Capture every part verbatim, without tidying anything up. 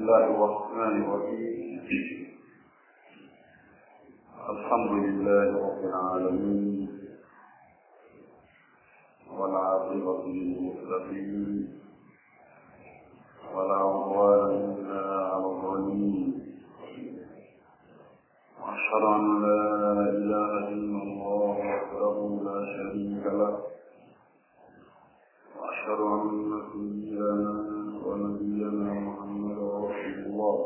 الله الرحمن الرحيم. الحمد لله رب العالمين والعاقبة للمتقين ولا عدوان إلا على الظالمين، وأشهد أن لا إله إلا الله وحده لا شريك له، وأشهد أن سيدنا ونبينا محمد رسول الله.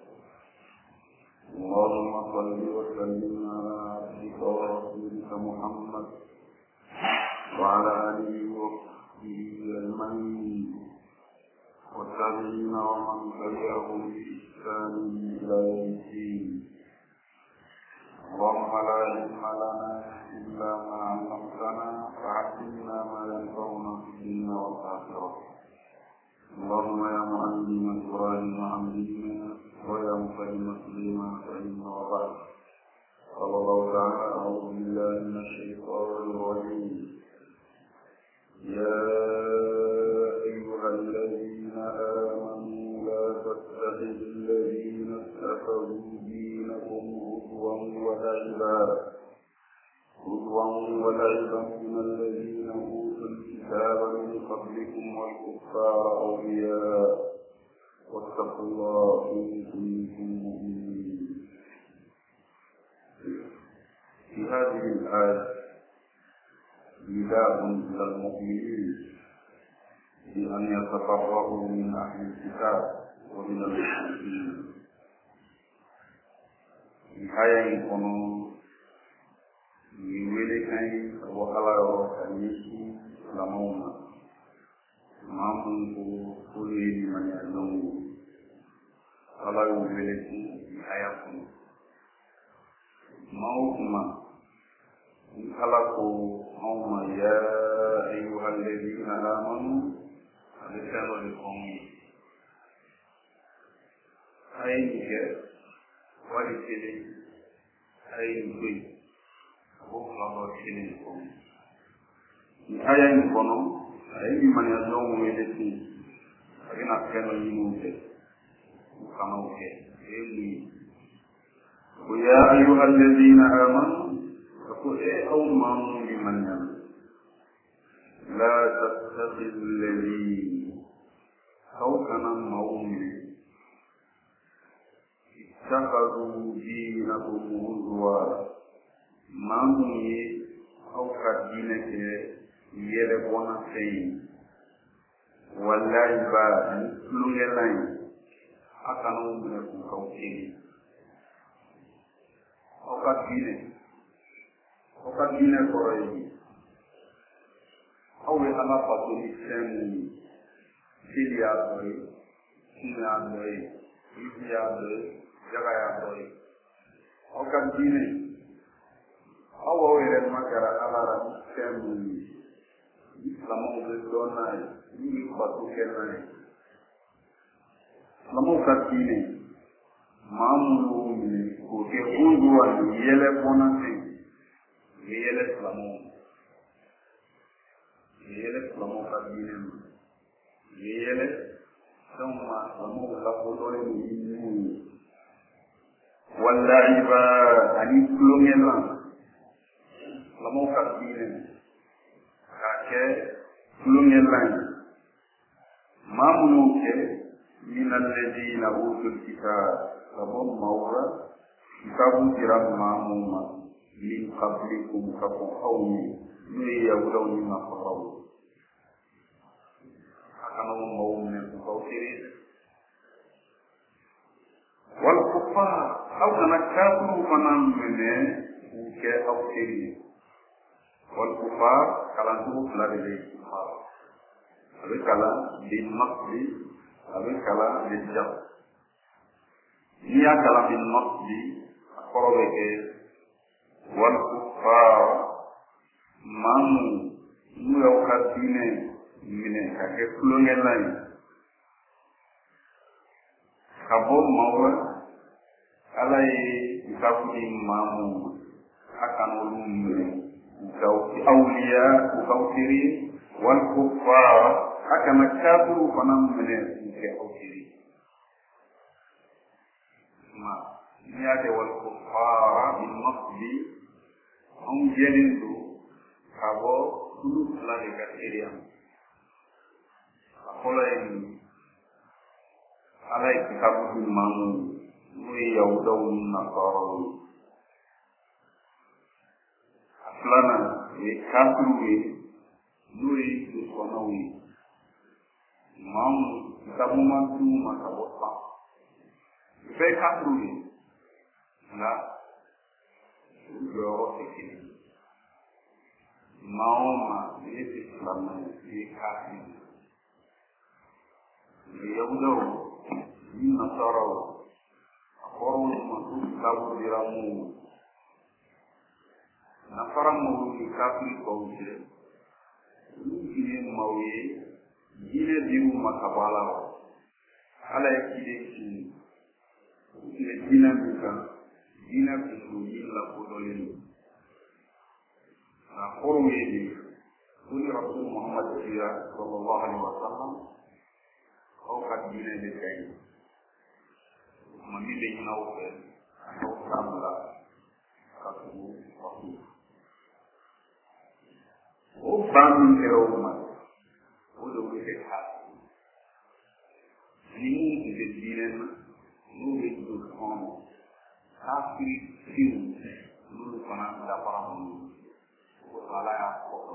اللهم صل وسلم على عبدك ورسولك محمد وعلى آله وصحبه أجمعين والتابعين ومن تبعهم بإحسان إلى يوم الدين. اللهم لا علم لنا إلا ما علمتنا فعلمنا ما ينفعنا في الدنيا والآخرة. اللهم يا معلم إبراهيم علمنا ويا مفهم سليمان فهمنا. وبعد، قال الله تعالى: أعوذ بالله من الشيطان الرجيم. يا أيها الذين آمنوا لا تتخذوا الذين اتخذوا دينكم هزوا ولعبا هزوا ولعبا من الذين أوتوا الكتاب من قبلكم والكفار أولياء واتقوا الله إن كنتم مؤمنين. في هذه الآية نداء إلى المؤمنين بأن يتبرؤوا من أهل الكتاب ومن المشركين. Haya ikono miwelekan wakala kanisi lamoma mamungu kulili manyalongo ala miweleki haya kono mauma halako mauma ya ayyuhal ladina amanu adekano likomi ayike wali kele ay ngui ko ngalo kele ko ni aya ni kono ay ni mani azo mo eleti agina keno ni mute kama uke eli ya ayyuhal ladina amanu ko e aw man li manyan la tattakhidhu alladhi aw kana mawmi اتخذوا دينكم هزوا ما هي أو كدينك يلبون فين والله بعد لونجلين أكانوا منكم كوكين أو كدينك أو كدينك كوري أو أنا فاتوني سامي سيليا دوي سيليا دوي سيليا دوي jaga ya boy o kan dine awo wele magara alara semu islamu de dona ni batu kenai islamu kan dine mamu ni ko ke unduwa yele bonate yele islamu yele islamu kan dine yele sama islamu la bodore ni واللعبا أن يكلمنا لما كاتبين كاكي كلمنا ما منوك من الذين أوتوا الكتاب فهم مورا كتاب جرام ماموما من قبلكم كفو قومي يولون ما فقروا أكانوا مؤمنين فوترين والكفار أو تنكروا فنان منه كأوتري والكفار كلام تقول لا بد أبي كلام بالنقد أبي كلام بالجر نيا كلام بالنقد أقربك والكفار من يوكاتين من كأكلون يلاين كابون مورا alai ikafudi mamu akan ulumwe ukauti awliya ukautiri wal kuffar akan kafuru fanam mene ke autiri yake wal kuffara min nasbi on jelindu kabo kulu la de kateriam akola en alay kitabu mamu muy yahudaw nasara aslana e kafru e lui dusonawi mamu kitabu mantu makabota fe kafru e na yo sekini mauma ni islam ni kafir ni yahudaw ni nasara akoro mantu kitabu diramu nasara mu ni kafir ko je ni mawi dine diu makabala ala yakide ki ni dina bika dina bisu illa kodolini na khoro yedi kuni rasul muhammad sallallahu alaihi wasallam au kad dina de kay mami de na ofe au samla kasu wasu o bami eroma o do ke ha ni de dina no be do kono kafiri fiu nuru kana da paramu ko ala ya ko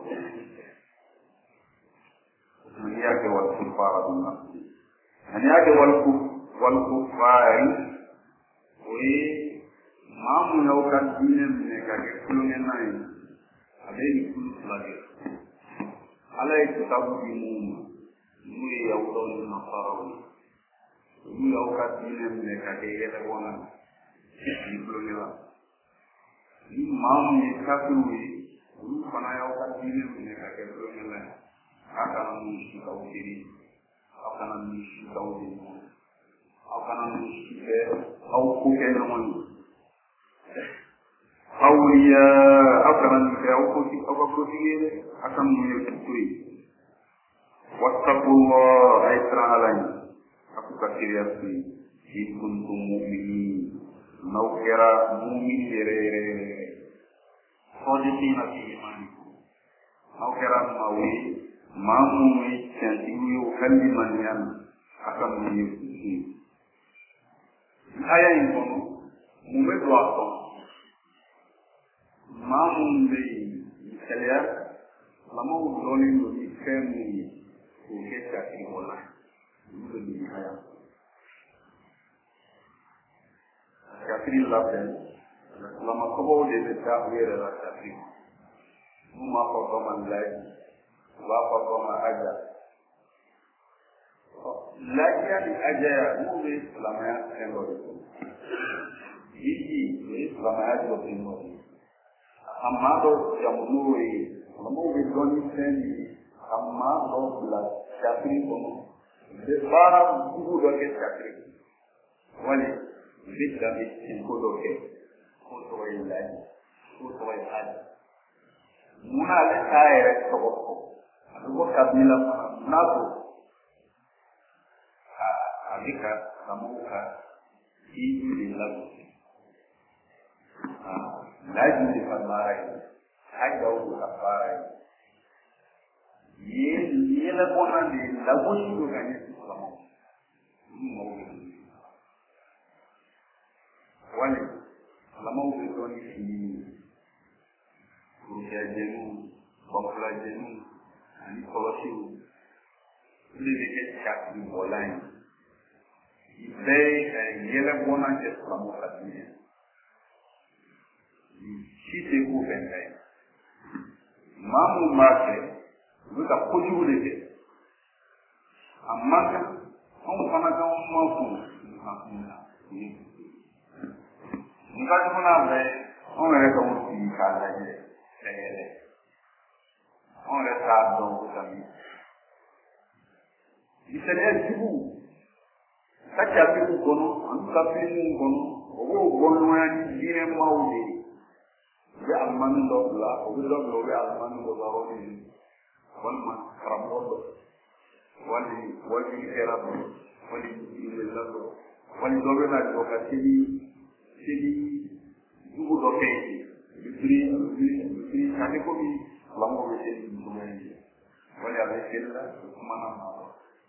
ni yake wal kufara dunna ni yake wal ku wal kufari we mamu na ukadine ne kake kulune nai abeni kulu lage ala itabu bimu muri ya udon na farawi ni ya ukadine ne kake yele wona ni kulune la ni mamu ni kafiri ulu fana ya ukadine ne kake kulune la akana ni shikawiri akana ni shikawiri akana ni shike au kuke nomoni awliya akana ni au kuke au kuke akana ni kutui wattaqullah aytra alani aku kakiria fi in kuntum mu'minin nawkira mu'min rere sodina fi imanikum nawkira mawi mamu mai cantiyo kalli manyan akan menyusuti aya ini mume dua ton mamu de misalnya lama udoni do ikemu ke cati bola itu di aya cati lapen lama kau de beta wera la cati muma ko mandai wapa kama aja lagi di aja move selama ya tengok ini selama ya dua puluh amado yang move move doni seni amado belas capri kono de para buku doke capri wali bidda bisin kodoke koto ilai koto ilai muna le kaire toko Lupa kabila nabu, alika kamuka ini dilagu, lagi di pemarai, ada udah pemarai. Ye ye lakukan di lagu itu kan itu selama mau wali selama itu ni sini, kerja jenu, bangsa jenu. Ani kolosiu ile de chat ni online ibe yele bona je samu fatine si te ku bengai mamu mate buka kuju de amaka on kana ka on ma ku ni ka tuna be on re ka mu ti ka la je ele on le sa donc tammi isere jibu sakya bibu kono an ka bibu kono ogo gono ya ni dire mawde be alman do la ogo do do be alman do ba woni wal ma rambo wali wali era wali ile lado wali do be na do ka tini Jadi dulu doke, beri beri kami kopi lama bersih semua ini. Boleh ada cerita mana mana.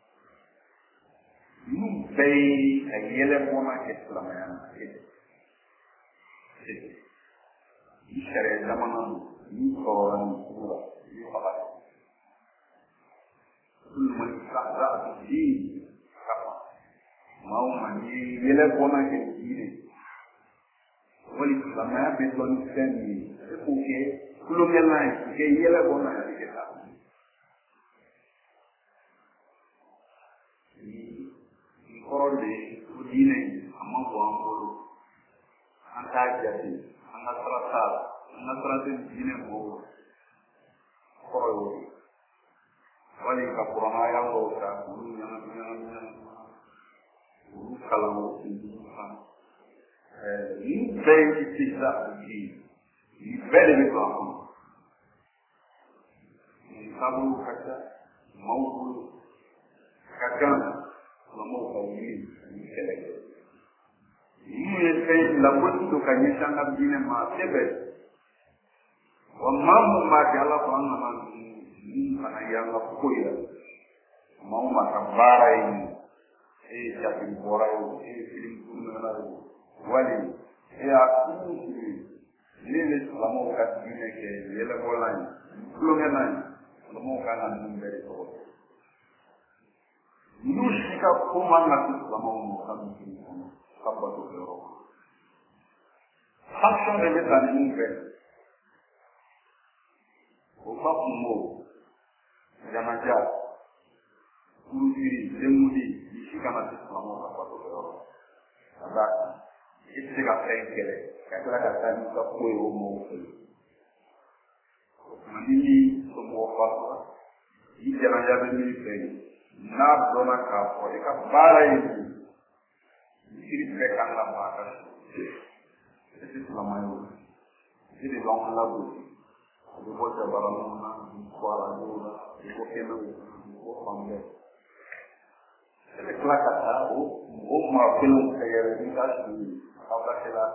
Ini bayi ayat mana Islam yang ini. Ini syariat zaman ini orang tua ini apa? Ini masalah di apa? Mau mandi ayat mana ini? Wali Islamnya betul sekali. Oke, belum yang lain. Oke, ialah bona yang kita. Ini koron deh, udine, amma buang bolu. Antar jadi, antar terasa, antar terasa udine bolu. Koron. Wali kapura ayam bolu, bulu yang yang yang bulu kalau ini. Ini bayi kita ini, ini bayi itu apa? Ini kamu kata mau kata mau kau ini ini selesai. Ini bayi lamun itu kanya sangat bina masih bayi. Wamam majalah mana ini mana yang aku ya mau makan bara ini, eh jadi borai, eh film kuno wali ya aku ni ni lamo kat dine ke yela bolan lu ngenai lamo kana numbere ko nushika kuma na lamo mo kan kabba to ro action de ta numbe o pa mo jamaja kurusiri demudi ishika na lamo kabba to ro ada itu juga pengkele, kalau kata kita kue umum, ini semua faktor. Ini jangan jadi milik, nak dona kapal, jika barai ini, ini mereka nak makan. Itu selama itu, ini long lagu, itu buat barang mana, kuala juga, itu kena, itu panggil. Jadi kalau kata, oh maafin saya ini kasih. Apa sila?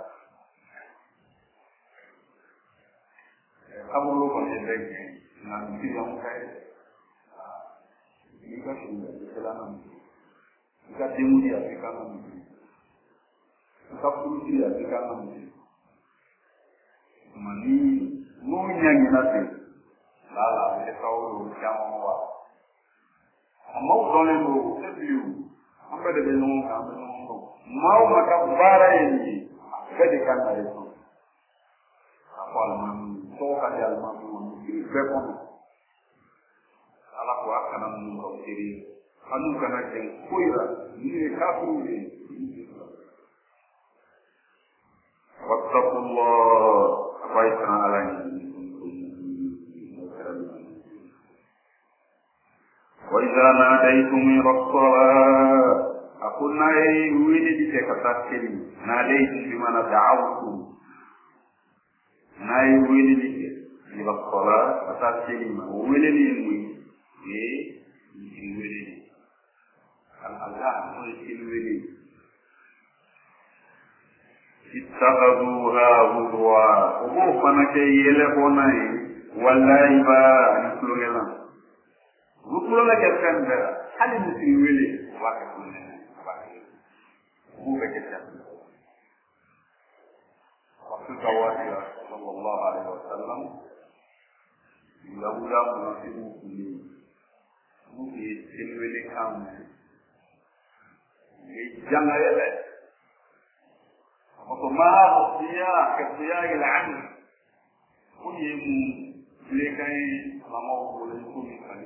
Kamu lupa sendiri, nanti yang saya ini kan sudah jalan. Jika demo dia akan nanti, jika pun dia akan nanti. Mani, mungkin yang nanti, lala, kita tahu siapa mau. Mau boleh tu, sebelum, apa dia belum kami ngomong. Mau makan bara ini, kedikan dari itu. Apa alman, toka di alman, ini berpon. Alah kuat karena mengkau diri, anu karena yang kuira, ini kafir ini. Wattaqullah, apa yang Allah ini? Wa idza nadaitum ila shalah aku naik ini di kata kiri, naik di mana da'awtu, naik ini di di sekolah kata kiri, ini di ini, ini ini, al-Allah itu ini. Ittakhadhuha huzwa, ubu fanake yele bonai, wallahi ba nukulela, nukulela kanda, hali musiwele wakati. Bukan kita. Waktu Tawasya Sallallahu Alaihi Wasallam, mula-mula mengasih mukmin, mukmin silwili kamu, jangan lelak. Otomah dia kesia ilan, punyemu lekai lama boleh mukmin kali.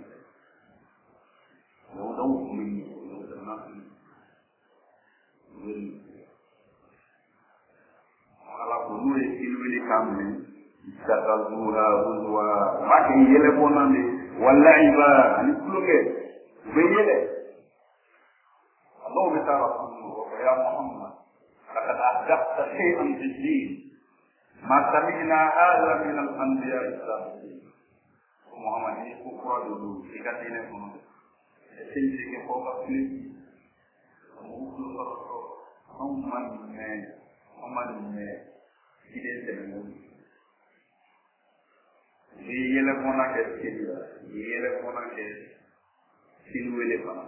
Lalu tahu mukmin, lalu tenang. Kalau bunuh ilmu kami, kata Zura, Zura, makin yele bonan ni, wallahi ba, ni puluke, beyele. Allah berkata, ya Muhammad, kata adab terhadap din, maka mina ada min al-anbiya Islam. Muhammad ini kufra dulu, ikat ini pun, sini ke fokus ini. Muhammad omanne ide temu yele mona ke sila yele mona ke silwele bana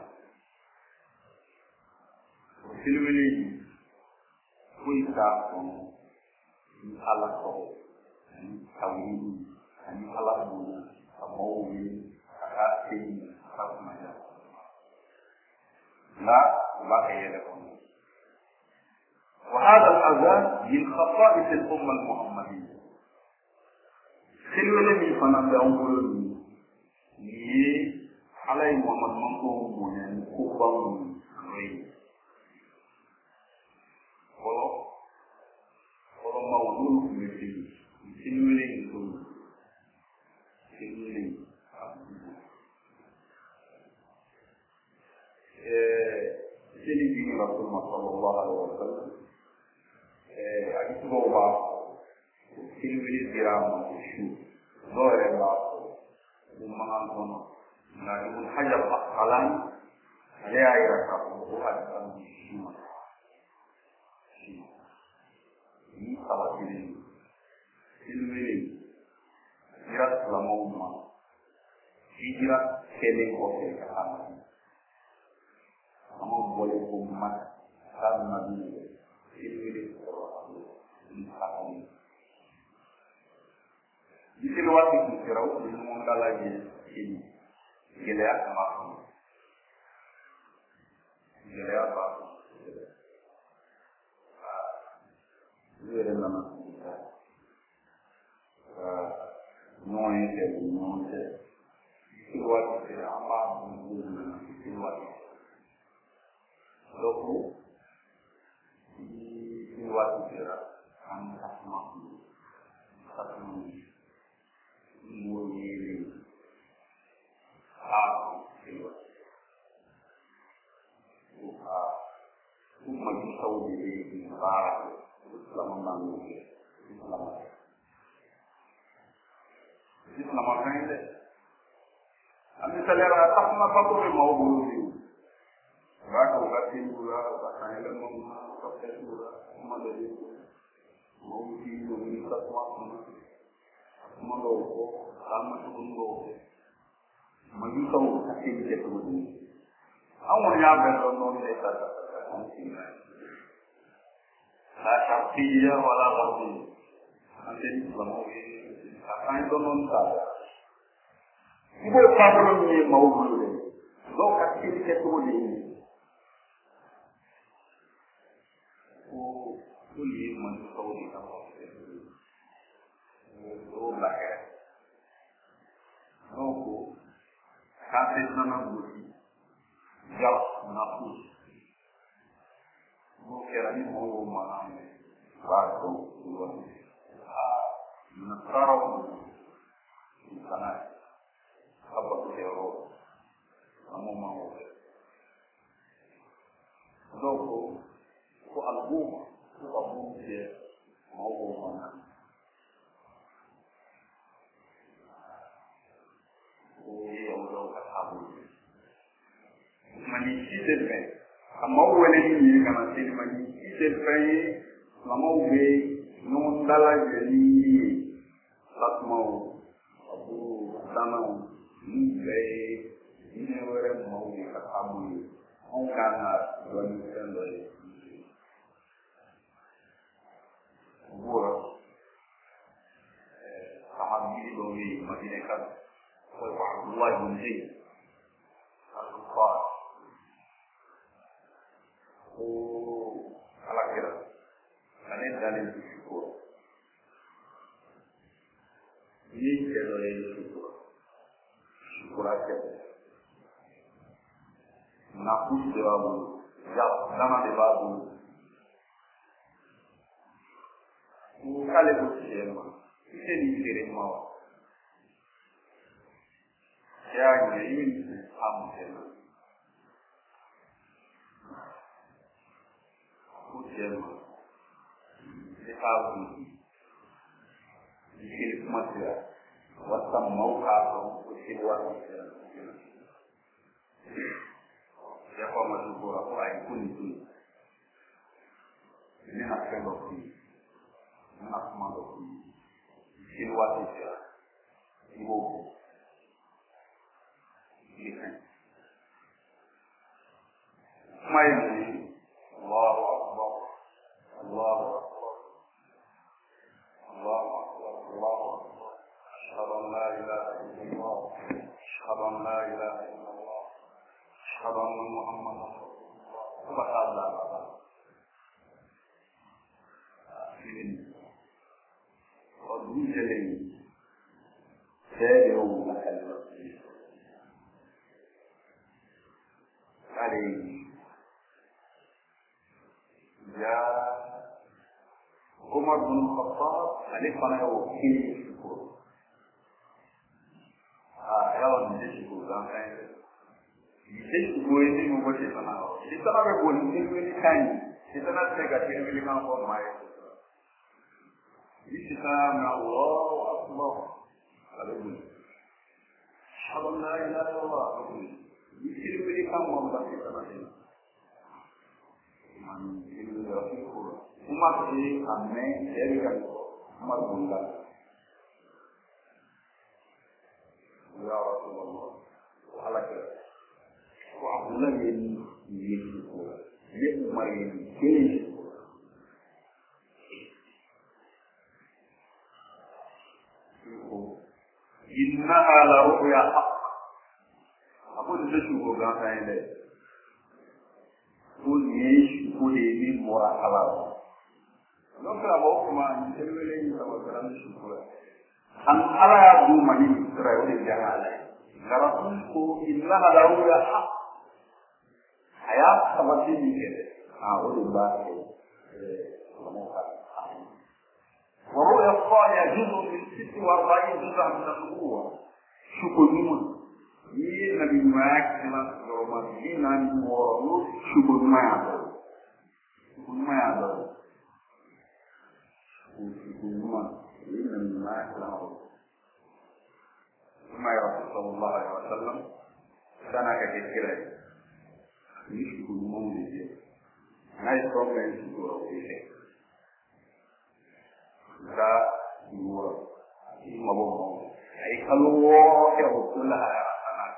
silwele kuita kono ala ko tawini ani ala bu amawi akati akamaja لا لا يلكم وهذا الأذان من خصائص الأمة المحمدية خلوا لي فانا بأنقلني ني علي محمد منكم من كوبان ري ولو ولو موضوع مثل خلوا لي خلوا لي seli bi rasulullah sallallahu alaihi wasallam eh hadis bawa seli bi diram shu dore la umman kono na ibn hajar al-asqalani ale ayra ka ko hadisan shima ni tawakili seli dirat lama umma hijrah kene ko ke kana kamu boleh umat karena ini ini orang di sini waktu itu serau di mana lagi ini gila apa gila apa gila nama kita noe jadi noe itu waktu itu apa itu waktu Loku di luar negara angkat makhluk satu murni hal luar buka umat Saudi di barat selama bangun selama selama ini kami selera atas apa tu mau bulu Baka wakati gula, baka ile mama, wakati gula, mama dari mauti umika kwa mama loko, kama tungo, magika wakati ile tu. Amu ya bendo non le tata antina. La shafiya wala wadi. Ante ni lamo ni, akan to non tata. Ibo pablo ni maubule. Lo wakati ile tu ni. Kulit menusau di dalam itu lahir. Nopo kasih nama budi, jauh nafsu. Mungkin ini mau mana ni, batu dua. Nasarau di sana, apa tu hero, kamu mau? Nopo ko albuma ko album dia mau mana oh ya udah katabu mani sidelme amau wele ni kana sini mani sidelme lamau be non dala jeli satmau abu danau ni be ni wele mau ni katabu on kana don sendoi Gua, sahabat ini dari Madinah kan, Abdullah bin Zaid, Al-Ansari. Oh, alat kira, karena dalil syukur. Ini dalil syukur, syukur aja. Nafsu dewabu, jauh nama dewabu. Kale busema iseni serema ya ngi amtena busema ikawu ikil masya wata mauka ko siwa ya kwa mazubura kwa ikuni ni hakendo nakmaduhu in wasita ibu ini main Allahu Akbar Allahu Akbar Allahu Akbar Allahu Akbar asyhadu an la ilaha illallah asyhadu an la ilaha illallah asyhadu anna Muhammadan rasulullah وضوء جلي سابع لك المسجد عليه جاء عمر بن الخطاب خليفة وكيل الشكور آه يلا نجي الشكور ده كان يجي الشكور يجي مباشر سنة يجي سنة بقول يجي كان يجي سنة تيجي يجي كان هو معي Islam Allahu Akbar. Alhamdulillah. Asyhadu an la ilaha illallah. Dikir beri kamu membaca Al-Qur'an. Man ilmu Rasul. Umat ini kami jadikan umat bunda. Ya Rasulullah. Alaka. Wa Abdullah bin Yusuf. Dia Umar bin Yusuf. إنها لرؤيا حق أقول لك وقال هذا قل يش قل يمين مرحبا لو كان أبوك ما يسمى أو كلام شكرا أن أرى أبو مني ترى الجهال لرسولك إنها لرؤيا حق حياة سمعتني كده أقول الله ورؤيا الصالحة جزء من ست وأربعين جزءا من النبوة شكر نمو يي نبي معك كما يوم دينا نمو شكر ما يعبر شكر ما يعبر شكر ما يي نبي معك كما ثم يرسل صلى الله عليه وسلم سنة كثيرة يشكر نمو لديه نايس بروبلم شكر وكيله da dua lima bohong. Ai kalau ya betul lah sana.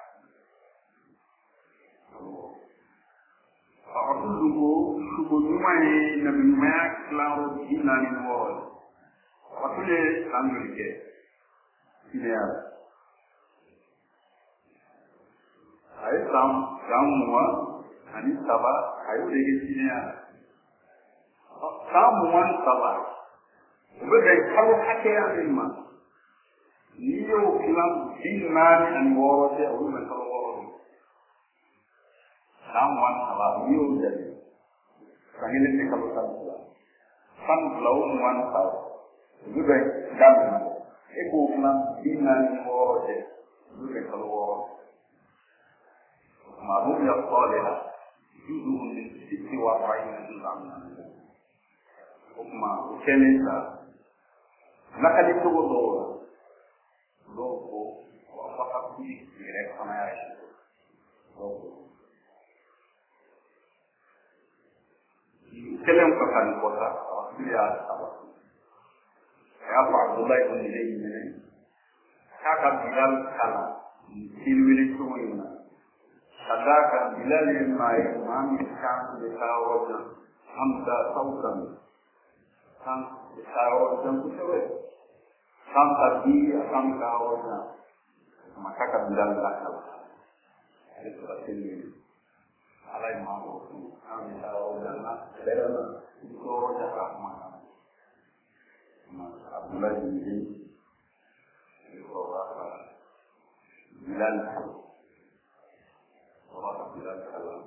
Aku dulu sebelum mai nabi mak lalu dinan wol. Aku le lanjut ke. Dia. Ai sam samua ani saba ayo lagi sini ya. Samuan saba. Udah kalau haknya lima, niyo kilam dinan an woro saya udah kalau woro. Samuan kalau niyo jadi, kali ini kalau sama, san lau muan tahu, udah dalam, ego kilam dinan woro saya udah kalau woro. Mahu ya soleh, itu untuk sisi warai yang dalam. Ukma, ukenisa. Nakali tugo dola loko wapaka kuli direct sama ya loko kelem pakan kota dia apa ya Pak Abdullah bin Zaid ini kakak Bilal kala silwili tuina sadaka Bilal mai mami kan dikawajna hamda sautan kan dikawajna kusewe kan tadi akan dikawajna maka kan Bilal kala itu silwili alai mahu kami dikawajna derana itu jarak mana Abdullah bin Zaid orang Bilal orang Bilal kalam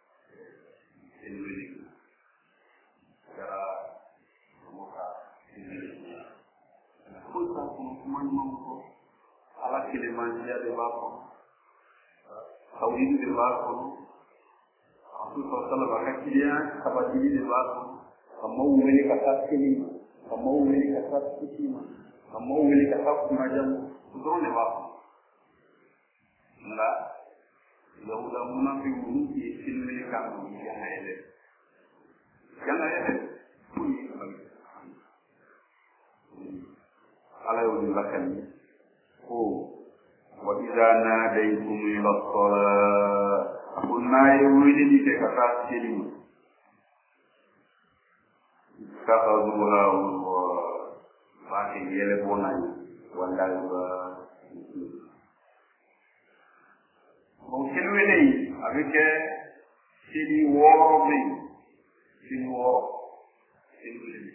ini cara muka ini kita pun mampu ala kilimanjaro di bawah Saudi di bawah aku total bahkan dia sahabat ini di bawah kamu memiliki kata ini kamu memiliki kata ini kamu memiliki kata macam itu ni bawah enggak ya udah munafik dulu di sini kamu yang ada yang ada pun kan ko wa idza nadaytum ila salat kunna yawili di te kata sini kafazuha wa wa yele bonai wandal ba mungkin ini abike sini woro bi sini woro sini bi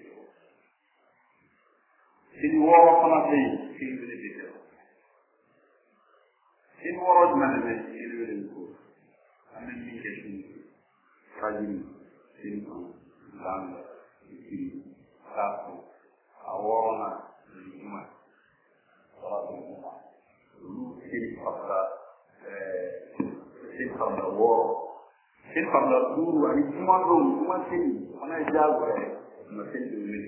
sini woro sama bi sini bi sini woro mana bi sini bi ko amin ni ke sini rajin sini dan sini satu aworona lima orang lima lu sini pada sini pada woro sini pada dulu ani cuma dulu cuma sini mana jauh eh mesin dulu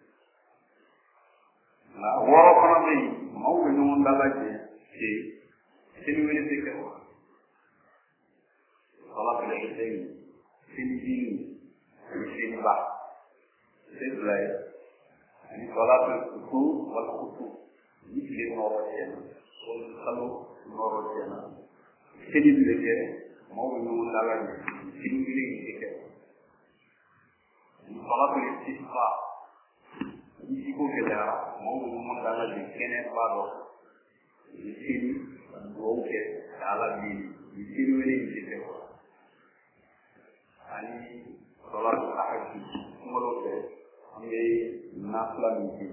nah woro kana ni mau minum lagi si sini ini sikit kalau boleh ini sini sini sini bah sini lah ini kalau tu kalau tu ini sini norotnya kalau norotnya sini dulu je mau minum lagi sini ini sikit kalau boleh sisa ini kau kena mau minum lagi kena baru sini oke dalam ini sini ini sikit ani solat tahajud mulut ambil nafila mungkin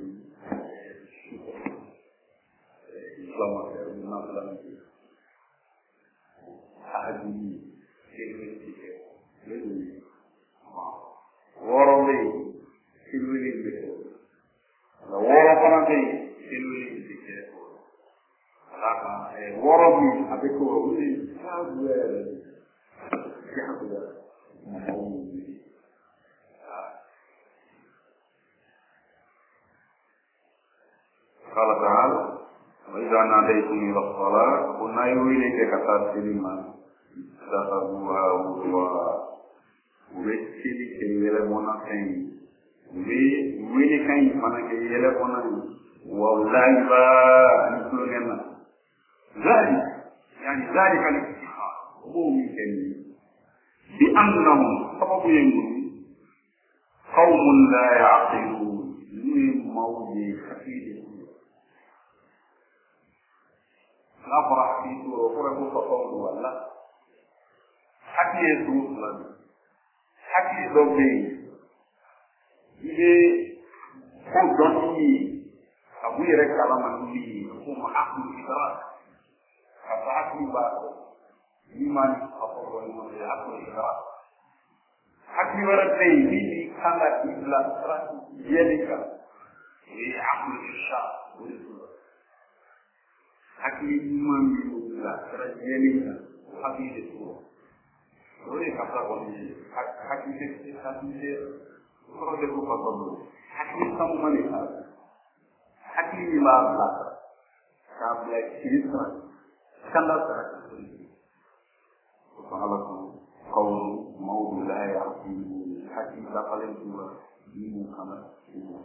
Islam ada nafila mungkin tahajud sini sikit lebih warong sini ini sikit warong apa nanti sini ini sikit Raka, eh, warabi, abe ko, ini, sahabat, sahabat, mau ini. Kalau tahal, jika nadaitum ila salat, kunai wili ke kata silima, sahabuha uwa, wili ke yele mona kain, wili wili kain mana ke yele mona, wallahi ba, anisul ngena. ذلك يعني ذلك الاستخار ممكن بأنهم سبب ينقل قوم لا يعقلون من موضع خفيف لا فرح في سورة فرق فقول ولا حكي يسوس لنا حكي ضبي إذا كنت ضبي أبوي ركالة من لي هم أحمد إدراك kata hati baru iman apa boleh aku ikhlas hati berarti ini sangat ikhlas terus jadikan ini aku ikhlas hati iman ikhlas terus jadikan hati itu boleh kata boleh hati itu hati itu kalau dia lupa dulu hati kamu mana hati iman lah kabel ikhlas Kanda terhadap Subhanallah Qaul Maudu la ya'afimu Hati bakalan dua Imu kamar Imu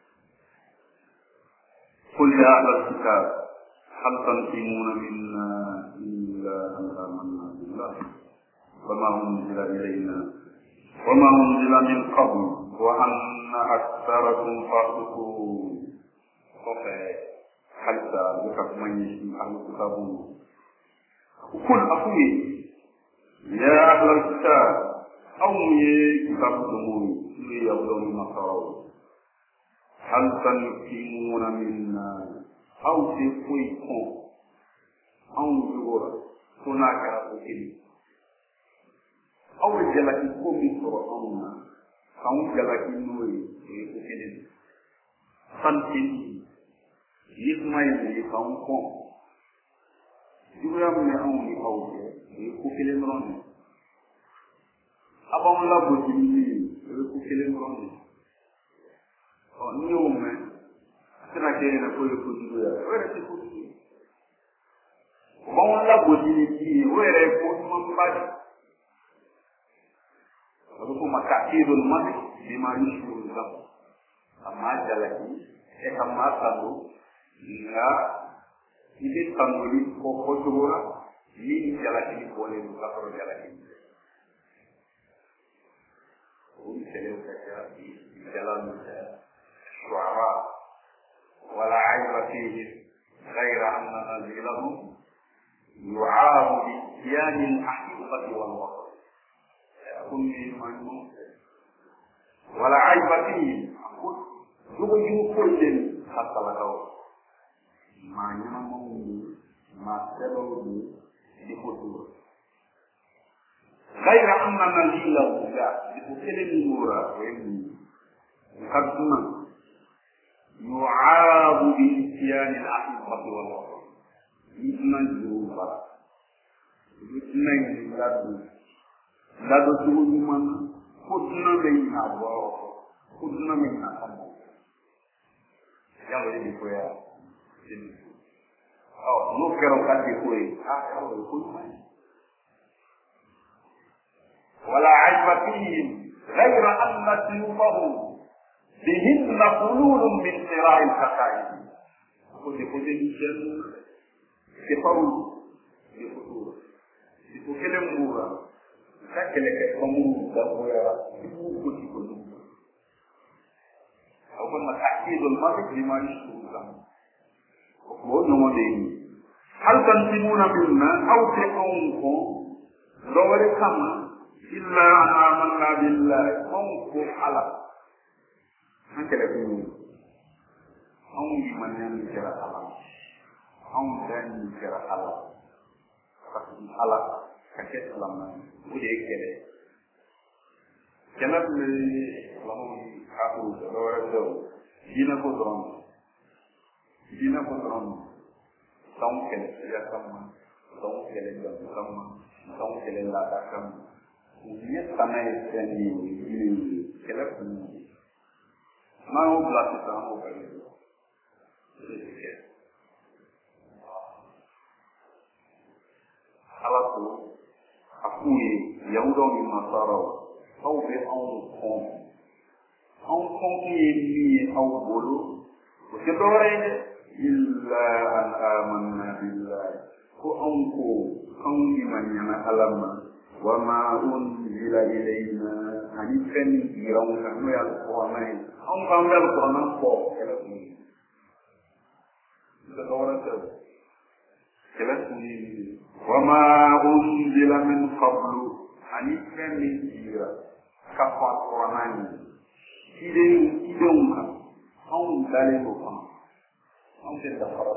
Qul ya ahlal kitab Hal tantimuna minna Illa amanna billah Wama unzila ilayna Wama unzila min qabl Wa anna aktsarakum fasiqun Sampai Halta Bukat manyisim Ahlul kitabun Kul akui ya ahlal kitab awye kitab dumuni li yawmi masaraw hal tanqimuna minna aw tifuikum aw jura hunaka ukili aw jalaki kumi qur'anna aw jalaki nuyi ukili fantin yismay ni fanko Juga mengenai ni kau je, aku kelen orang ni. Abang lah buat ini, aku kelen orang ni. Oh ni orang, sekarang dia nak boleh buat juga. Orang tu buat ni. Abang lah buat ini, orang pun membaca. Kalau pun makan tidur mati, lima ribu ringgit. Sama aja lagi, eh sama satu, nga ite tangoli ko kotogora ni jalakini bole du kakoro jalakini uli selew kaya di jalan suara wala aiba fihi ghaira anna nazilahum yu'abu bi siyanil ahibati wal waqt kunni manu wala aiba fihi dugo ju kolden hakala kaw ma nyama mo ma selo du di fotu ghaira anna nazilahu ga di kele ni mura wen kaduna yu'abu bi siyanil ahibati wal waqt na juba na ni ladu ladu tu man kudna be na bo kudna me na kamo ya lo di ko ya oh no kero kati ko e ah ko ko wala aibatihim ghayra anna suyufahu bihinna qululun min qira'il kaqaid ko de ko de ni c'est pas où il faut il faut que les moura ça que les comme d'abord il faut que tu connais au fond ma taquille de ma vie l'image tout ça au nom de hal tantimuna minna aw ta'unkum lawre kama illa amanna billahi ko ala anke le ko on di manen jara ala on dan jara ala ala kake salama bude kele kenat le lamu aku lawre do dina ko don dina ko don donc kele ya kama donc kele do kama donc kele la ta kama ni sana esteni ni kele ko ma o blati ta mo kele halatu akuye yahudo ni masaro au be on kon on kon ki ni au bolo ko se dore illa an amanna billahi ko on ko on ni manyana alama wa ma unzila ilayna ani fen yiraw kan no ya ko mai on kan dal ko nan ko kala ni se dore se kala ni wa ma unzila min qablu ani fen yira ka ko ko nani ide ide unka on dale ko kan on se da fara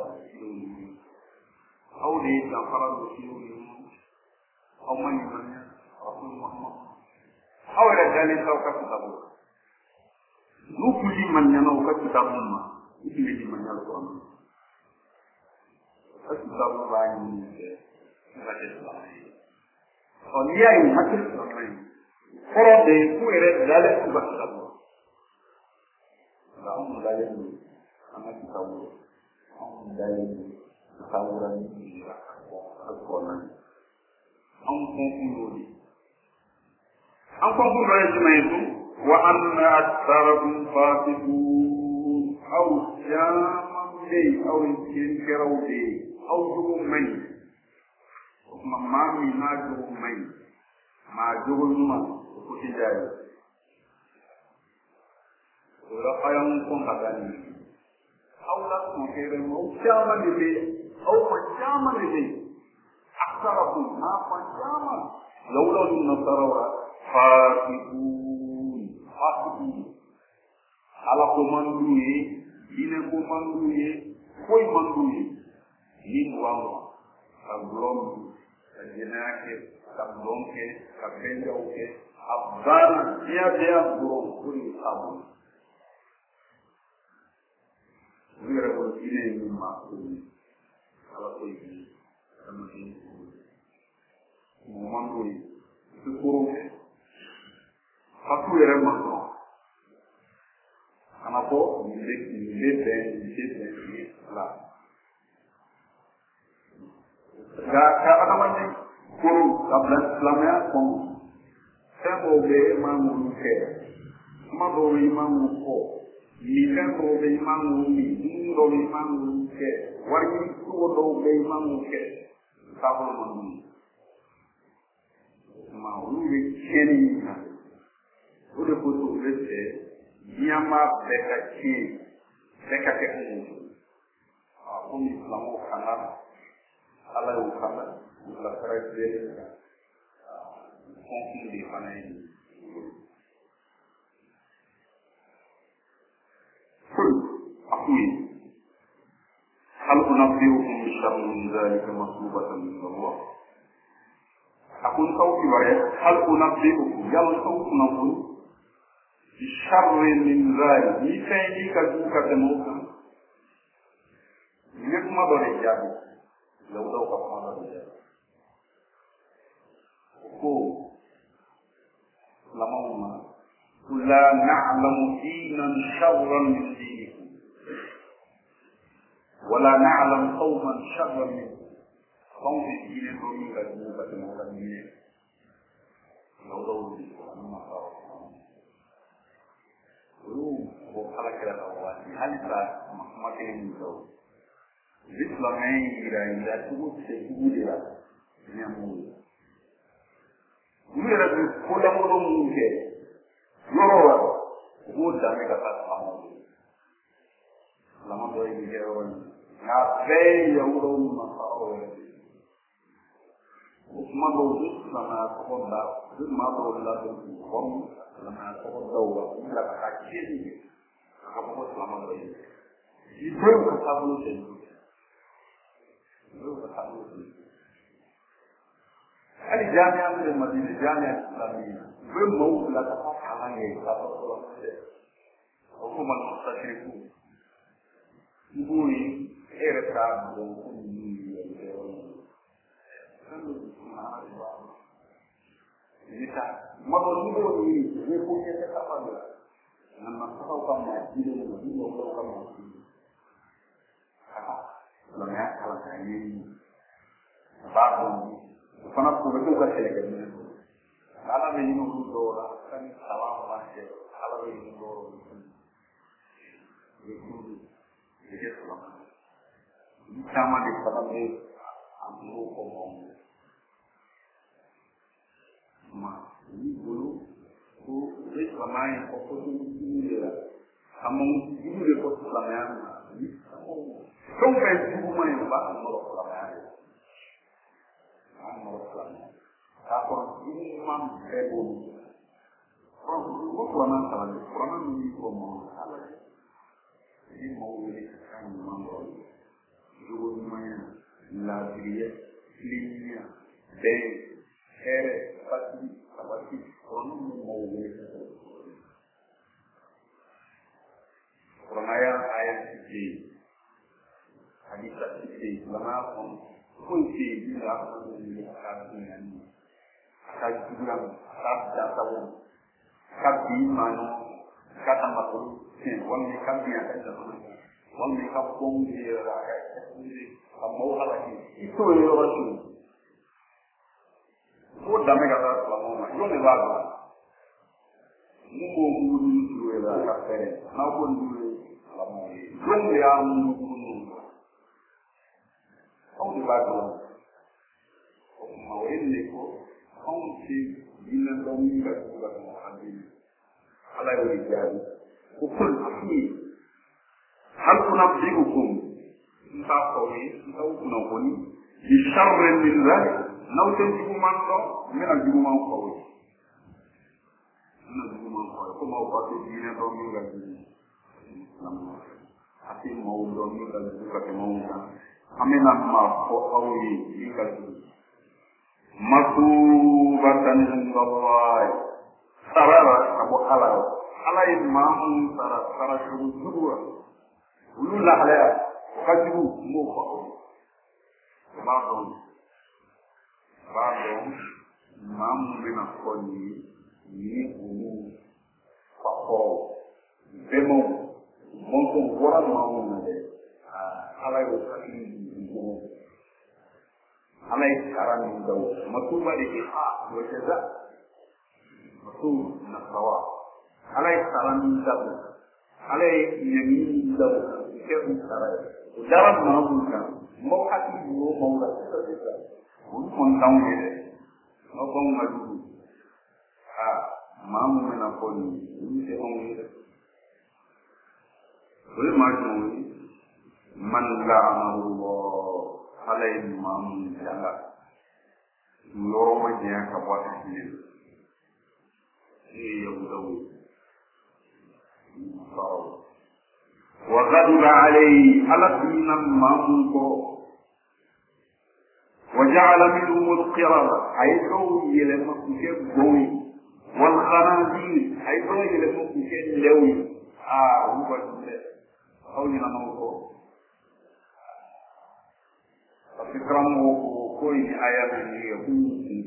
au de da fara do au mani mani rasul muhammad au la dale saw ka tabu nu kuli man nyana o ka tabu ma iki di man nyala ko ma ka tabu ba ni se ka te tabu o ni ai hakil ko mai foro de ku ere dale ku ka tabu da on dale ni ama tabu on dale ni tawuran ni ko na an konkurori an konkurori jumaitu wa anna aktharakum fasiqun aw jaman day aw kinkaraw day aw jugum may kuma mami na jugum may ma jugum ma ko ci jaay la fayam kon kadani aw la ko kere mo jaman day aw ma jaman day أكثركم ما قداما لولا النصارى فاسقون فاسقون على كماندوي دين كماندوي كوي ماندوي لين وانو كبلون كجناك كبلونك كبنجوك أبان يا يا برو كل أبو غير وكيله من معقول على كل momento itu kurung aku era mano anapo ni ni te ni te ni la ga ka apa namanya kurung kablan selamanya kom saya mau be mamu ke mau be mamu ko ni kan do be mangu ni ni do be mangu ke wari ko do be mangu ke sabo man ma ulu be keni na o de ko to rete nyama be ka chi be ka ke ko a ko ni islamo kana ala o kana la karate ko ki de kana ni قل أقول هل أنبئكم بشر من ذلك مصوبة من الله أقول صوتي وريك هل أنبئكم يلا صوت نقول بشر من ذلك يفعلي كذوك موتا يكما دولي جابي لو لو كما دولي جابي أقول لما هما لا نعلم دينا شرا من دينكم ولا نعلم قوما شرا منكم قوم الدين الرومي كذوبة المؤمنين لو لو ما صار روم وخلق الأواني هل ترى محمدين لو الإسلامين إلى إلى تقول سيقول إلى نعمل ويرد كل مرة ممكن yoro ko da me ka ta samu lama do yi ke ron na be ya uro ma fa o o ma do ni lama ko da du ma do la do ko lama ko do wa la ka ki ni ka ko lama do yi yi do ka ta bu se do ka ta bu se ali jamia min madina jamia islamiyya بموت لا تقف عليه وهم المستشركون يقولي ارتاب وكل مضروبون يقول يتقبل لما صاروا كما يجيبون ويقولوا كما يجيبون لما يحصل تعيين بعضهم فنقول لكم كشيء ala be yino du dora kan salam mashe ala be yino doro ni ni ke salam ni sama di salam ni amru ko mo ma ni bulu ko be samai ko ko ni ni among ni le ko salam ya ni ko be ku mai ba amro salam ya amro salam Takon ini imam hebon. Orang itu pernah salah, pernah ini ngomong salah. Ini mau ini kan imam baru. Jual mana, labiria, linia, deh, here, pasti, pasti. Orang itu mau ini. Orang ayah ayah sih, hadis sih, lama pun kunci bila pun ini akan kajian sabda tahu kaji mano kata matul wan ni kaji ada dalam wan ni kapung dia rakyat ini mau lagi itu yang rasul ko dame kata selama itu ni bagus munggu munggu dulu ya kata maupun dulu selama ini belum dia munggu munggu kau di bagus mau ini ko أنتي من الضمير كتبت محمد على الرجال وكل أحيي هل أنبئكم نتاقوني نتاقوني بشر من ذلك لو تنجبوا من الله من الجبوا من قوي من الجبوا من قوي كما أقول من الضمير أتي مو ضمير كتبت موتا أمنا ما قوي يكتب masubatan indallahi sarara abu halal alai mahu sara sara shurujua ulula halaya kajibu mofa babon babon mamu bina koni ni ulu pako demo monto wara mamu nade alai wakati ni alai sekarang jauh matuba di hak berjaza matu nasawa alai sekarang jauh ala yemi law ke usara dara ma buka mo hati mo mo la sita mo mon tawne de no ko ngadu ha mamu mena ko ni se on ni wala ma no man la'anahu Allah alayhi mamu jalla loro ma je ka bota ni ni yow daw وغضب عليه ألقينا مامكو وجعل منهم القردة حيث يلمك كبوي والخنازير حيث يلمك كلوي آه هو الشيء حولنا موضوع فكرمه كوي آيات يقول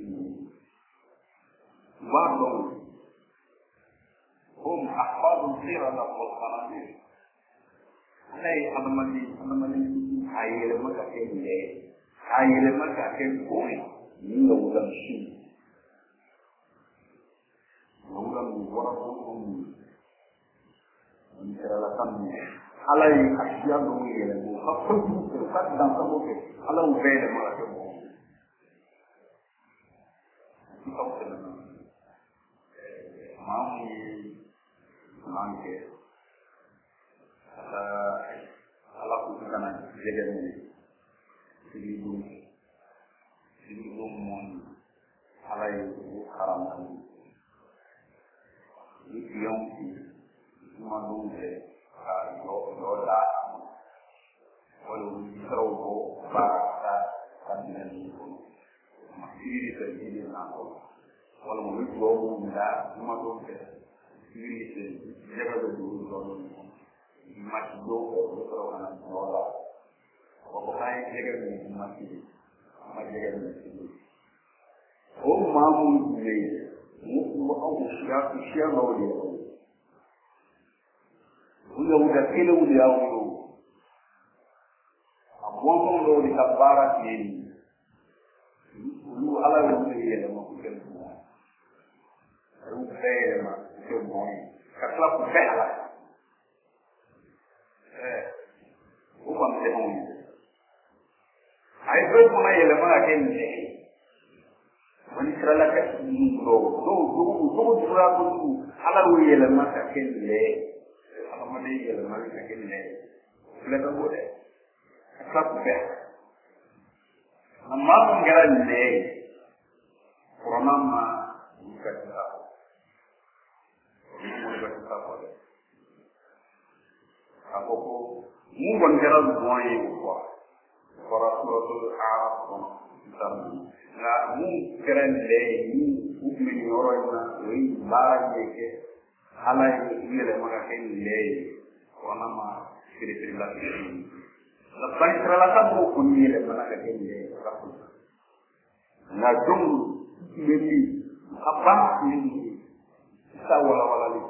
بعضهم هم أحفاد القردة والخنازير Nay amamani amamani ayele maka kende ayele maka kende ni ngawulam shi ngawulam wara ko ni ala kam alay asiya do yele ko hakko ko kat dan ko ke ala u bele mala ko mo ci ko ko na maami manke ala ku kana jege ni sigi dum sigi dum mon ala yu haram ni yon ki ma dum de ka yo yo da wala ni tro ko ba ta kan ni ko ma sigi de ni na ko wala mo ni do mo da ma dum de sigi de jega do do do masih dua orang orang orang yang jaga ni masih masih jaga ni. Oh mamu ni, mu aku siap siap mau dia. Udah udah kilo udah aku. Abuang pun lo di kabarat ni. Lu ala lu ni ya mau kita semua. Lu saya mah semua. Kalau saya upam se on ay ko ko may la ma ken ne man sala ka do do do do dura ko ala wi yela ma ka ken le ala ma ne yela ma ka ken le le ko bo de ka ko be amma ko ngara le corona ma ka ta mo ka ta ko de akoko mungon kera duwaye kwa para suratul araf tam na mun kera le ni ukme ni oro ina wi bara yeke ala yele maka ken le wana ma kiri kiri la kiri la pai trala ka mo kunni le maka ken le rafu na dum ni abba ni sawala wala li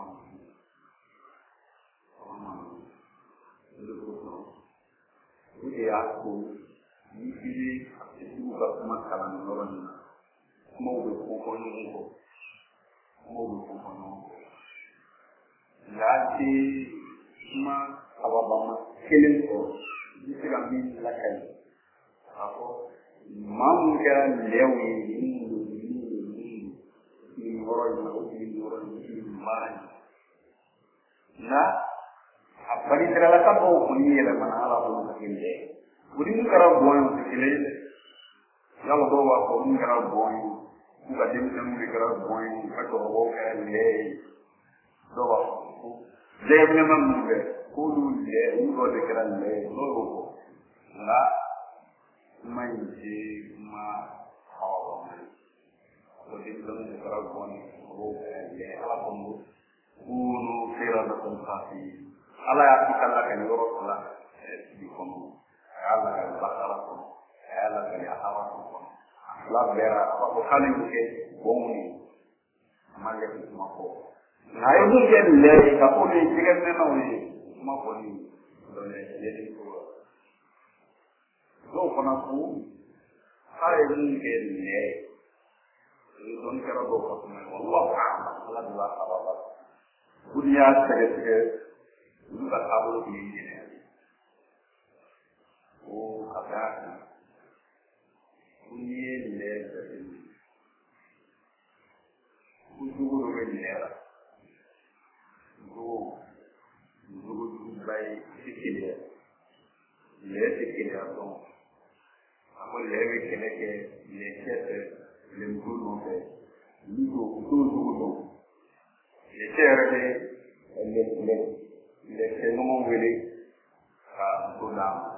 Jadi aku ini itu bukan makanan orang mau berkumpul itu mau berkumpul jadi cuma awal bama kelen ko bisa kami lakukan aku mangga lewi ini ini orang ini orang ini mana nah bari terala ka bo ko ni la mana ala ko ka kinde buri ni kara bo yo ke le ya lo do wa ko ni kara bo yo ku ka dem dem ni kara bo yo ka to bo ka le do wa ko de ne man ni be ko lu le ni ko de kara le lo ko la mai ji ma ha ko de dem ni kara bo yo ko le ala ko mu kunu firadatul khafi ala ya kita lakukan orang lah di kono ala kan bakar kono ala kan ya hawa kono la bera apa bukan itu bongi malah itu mako nah itu kan le kapo ni jika memang ni mako ni dole jadi itu lo kono ku hari ini kan le itu don kera do ko Allah ta'ala Allah dua sabab dunia sebagai Nunca acabo de entender. O cabeça, o ele o jogo do Venera, o jogo do Bai Siqueira, ele Siqueira, então, a mulher que ele quer, ele quer, ele não não quer, o jogo do jogo ele quer ele ele ele quer não ver a toda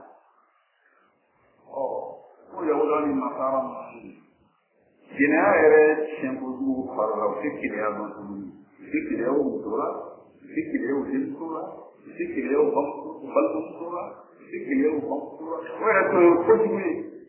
oh o eu não me mataram Gina era sempre o para o que queria não se queria o dólar se queria o dólar se queria o banco o banco dólar se queria o banco dólar o era todo continue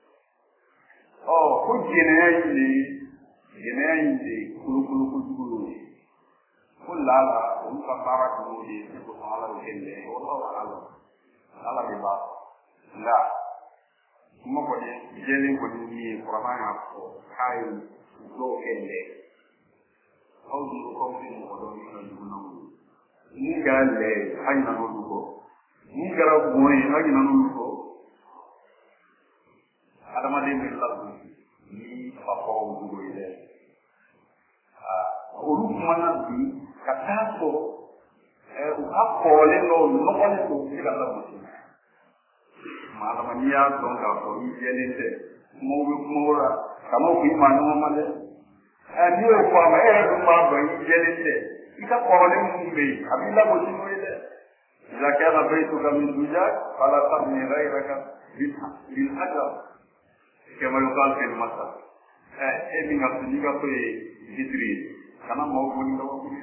oh o Gina ele Gina ele kulu kulu kulu kulu o lala o papara como ele o fala o que ele o fala ala de ba la mo ko ni jeli ko ni programa ko kai do kende au di ko ko ni ko do ni ko no ni ga le ai na no ko ni ga ra ko ni ai na no ko adama de mi la ni pa ko du go ile ah o ru mana bi kata ko e o ha ko le no no ko ni ko ni ga la mo malama niya don ka ko yelinde mo mo ra kama ko ma no ma le eh ni o ko ma e ko ma ba yelinde ika ko le mu be abilla ko ni ile ila kana baytu ka min duja ala tabni ghayraka bil bil hajar kama yuqal fil masal eh e mi ngam ni ka ko ditri kana mo ko ni ko ni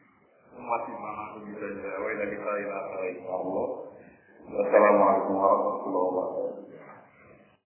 mati mana ko ni da wa ila ka ila Allah assalamu alaikum wa